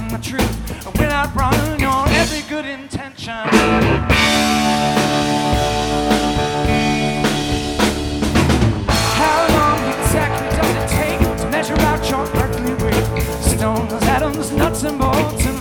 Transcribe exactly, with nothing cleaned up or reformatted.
the truth without running your every good intention. How long exactly does it take to measure out your earthly weight? Stones, atoms, nuts and bolts, and